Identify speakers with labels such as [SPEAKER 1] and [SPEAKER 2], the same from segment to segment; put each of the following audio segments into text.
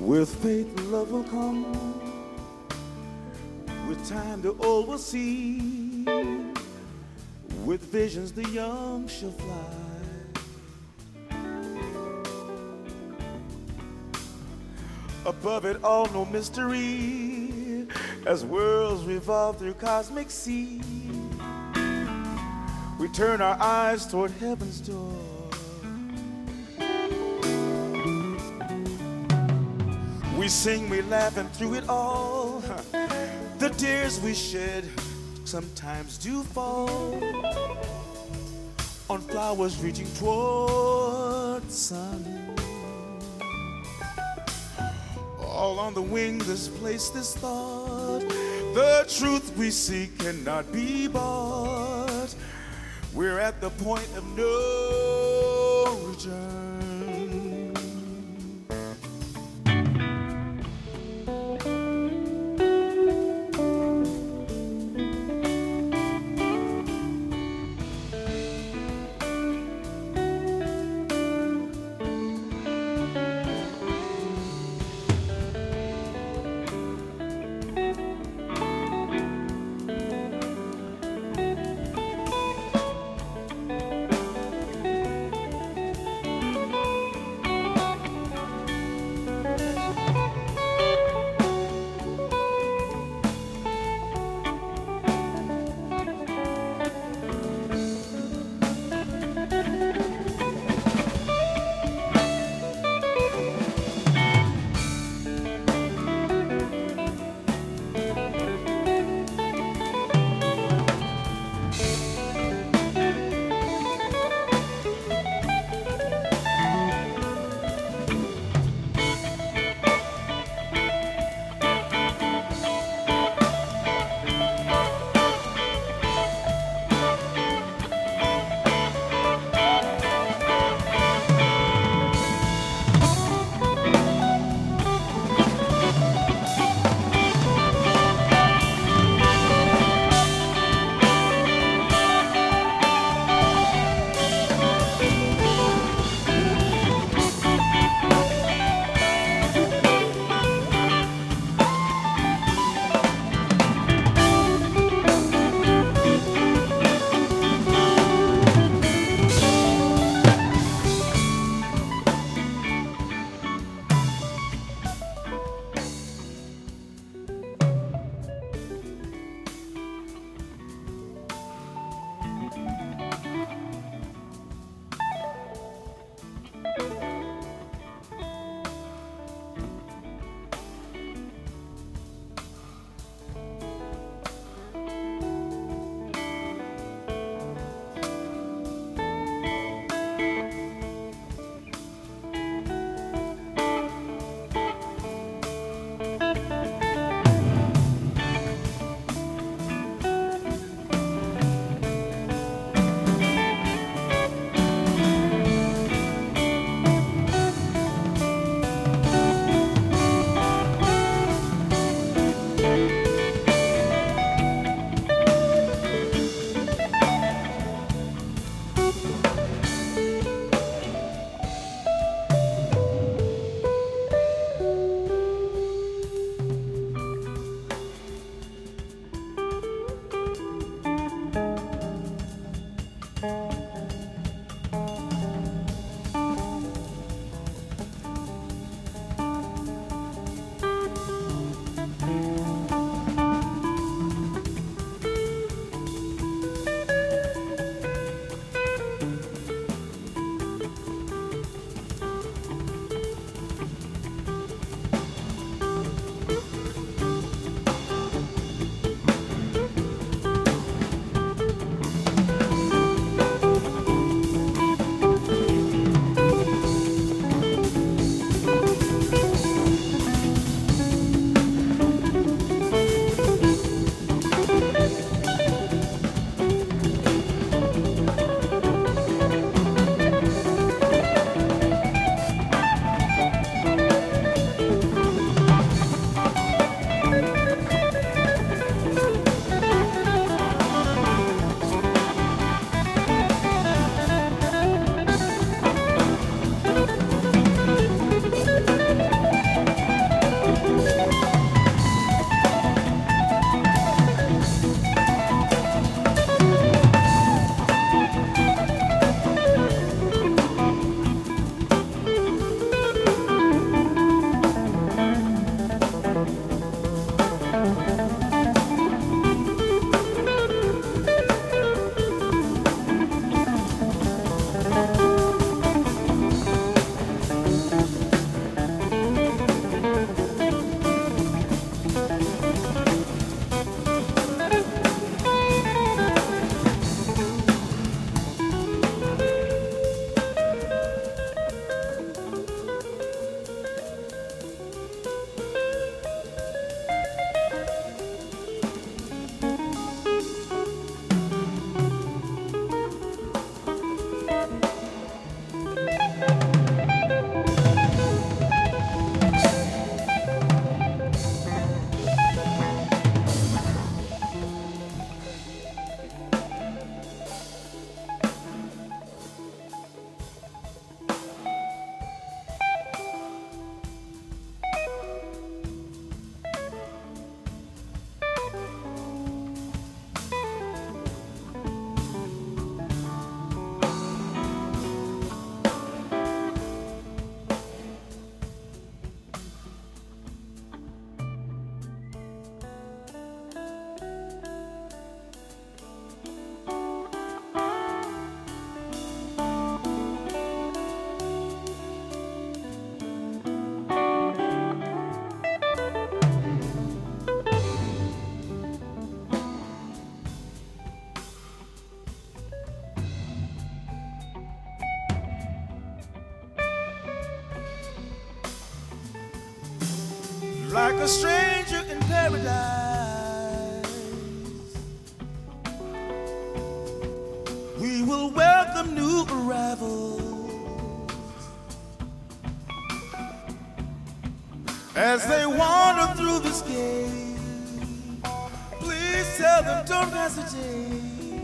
[SPEAKER 1] With faith, love will come. With time, the old will see. With visions, the young shall fly. Above it all, no mystery, as worlds revolve through cosmic sea. We turn our eyes toward heaven's door. We sing, we laugh, and through it all, the tears we shed sometimes do fall on flowers reaching toward the sun. All on the wing, this place, this thought, the truth we seek cannot be bought. We're at the point of no return. like a stranger in paradise. We will welcome new arrivals as they wander through this gate. Please tell them, don't hesitate.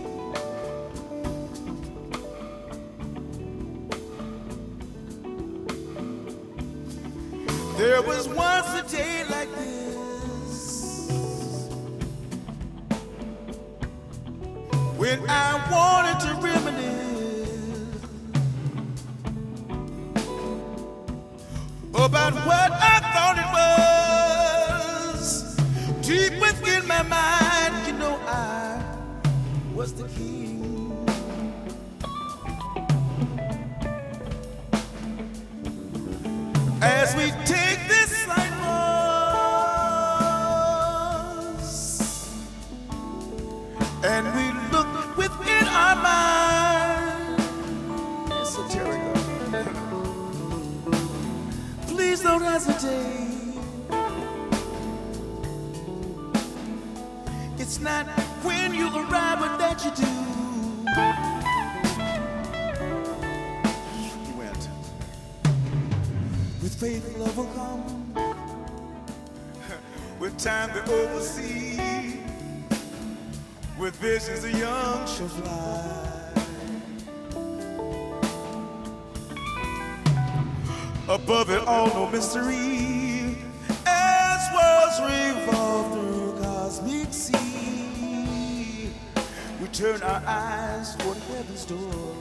[SPEAKER 1] There was once a day like this when I wanted to reminisce about what I thought it was. Deep within my mind, you know I was the king. As we take this slight pause and we look within our mind, esoterica, please don't hesitate. It's not when you arrive, but that you do. With faith, love will come. With time, they oversee. With visions, the young shall fly. Above it all, no mystery. As worlds revolve through cosmic sea, we turn our eyes toward heaven's door.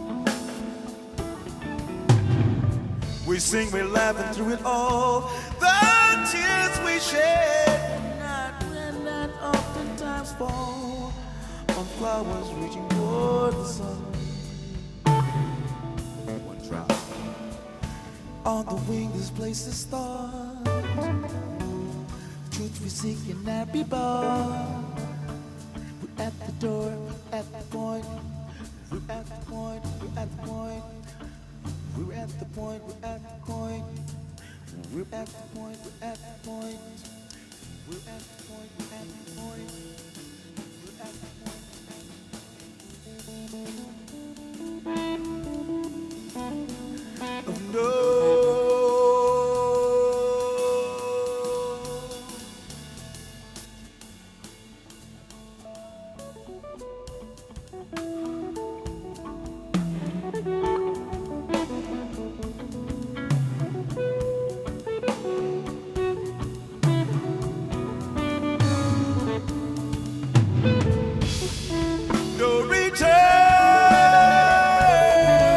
[SPEAKER 1] We sing, we laugh, and through it all, the tears we shed not oftentimes fall on flowers reaching toward the sun. One drop on the wing, this place is thought. Truth we seek cannot be bought. We're at the door, we're at the point, we're at the point, we're at the point. We're at the point, we're at the point. We're at the point, we're at the point. We're at the point, we're at the point. We're at the point, we're at the point. Oh no. No return.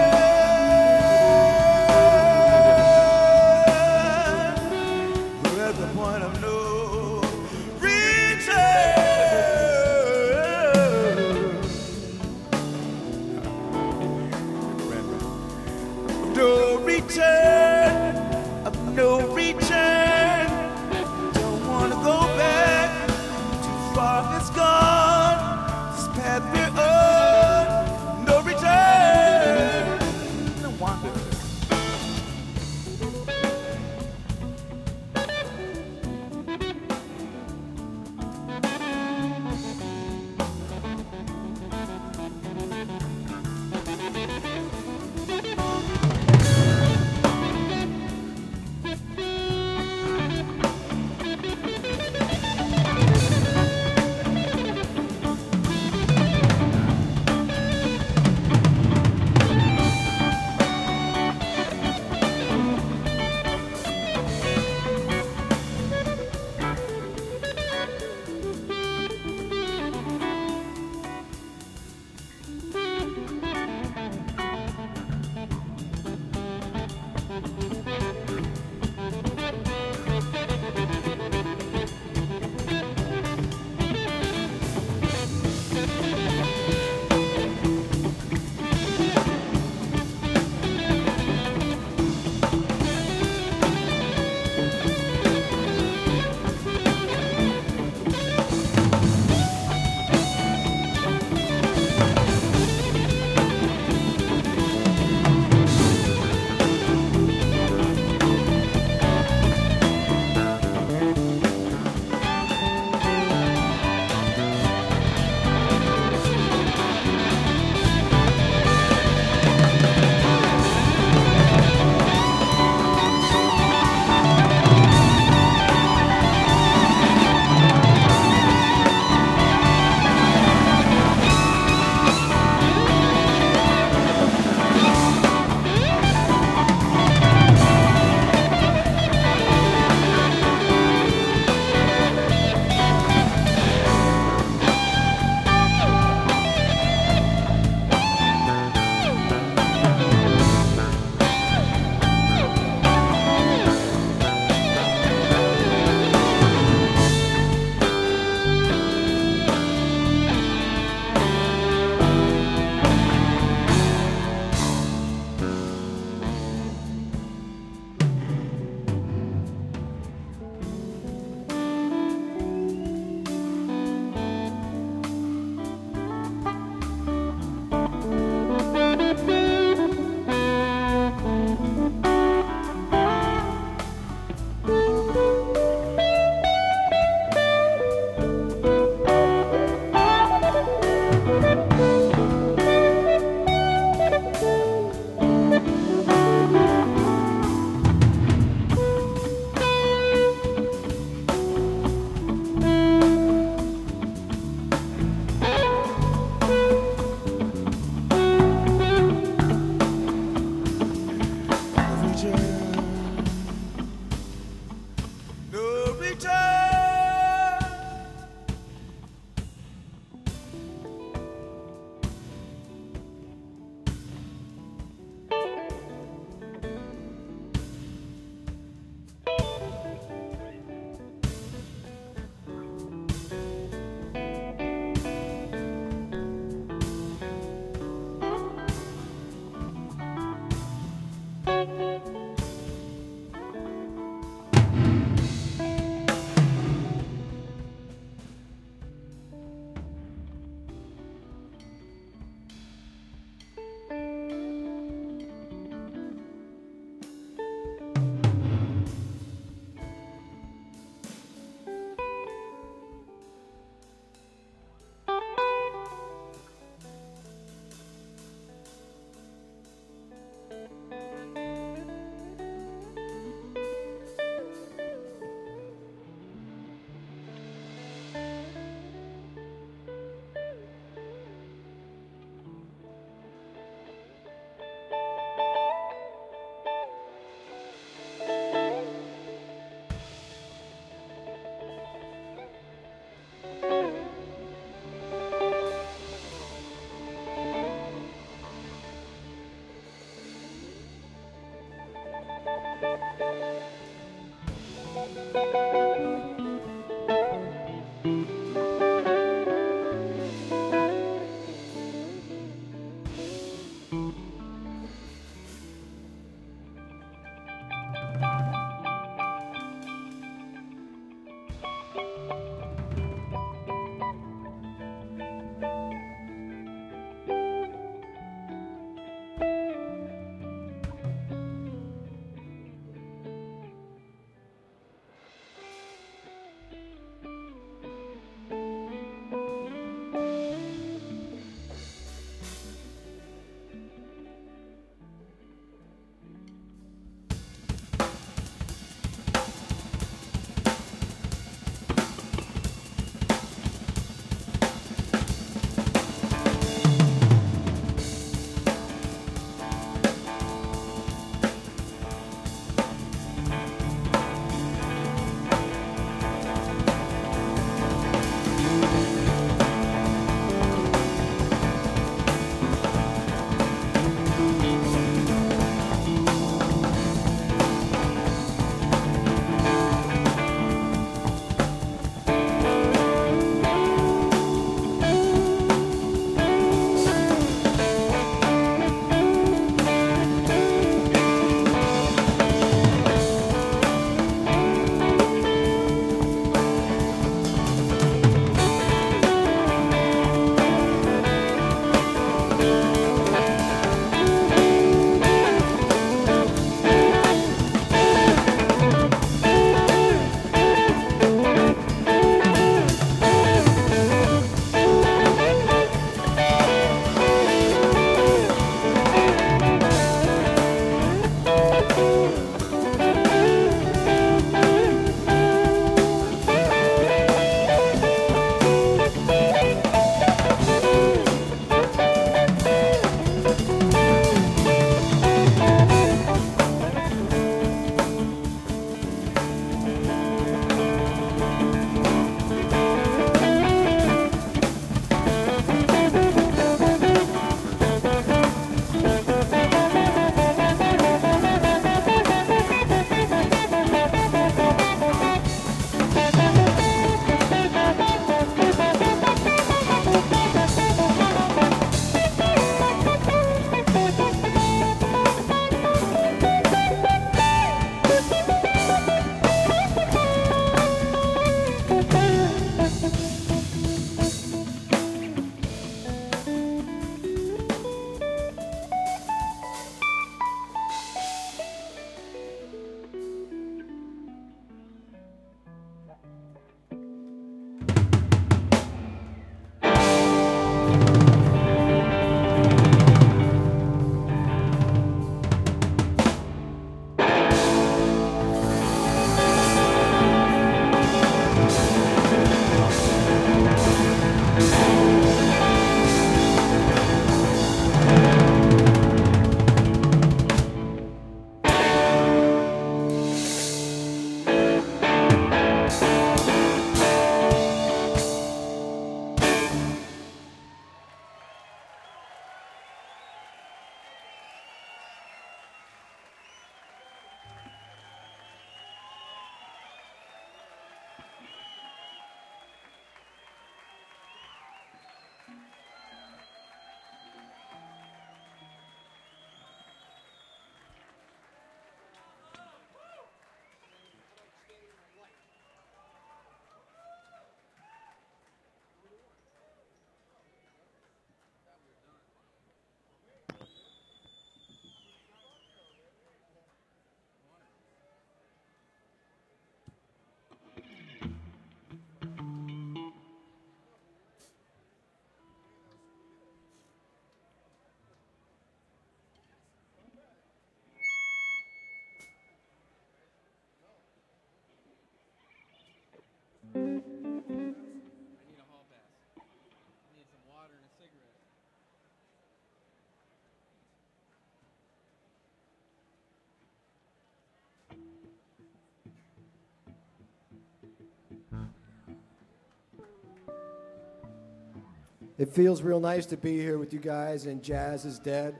[SPEAKER 2] It feels real nice to be here with you guys, and Jazz is Dead.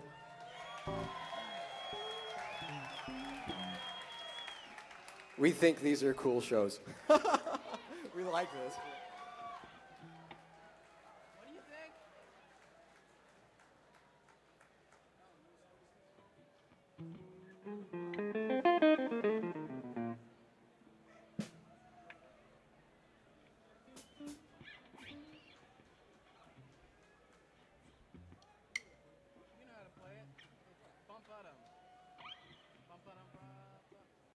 [SPEAKER 2] We think these are cool shows. We like this.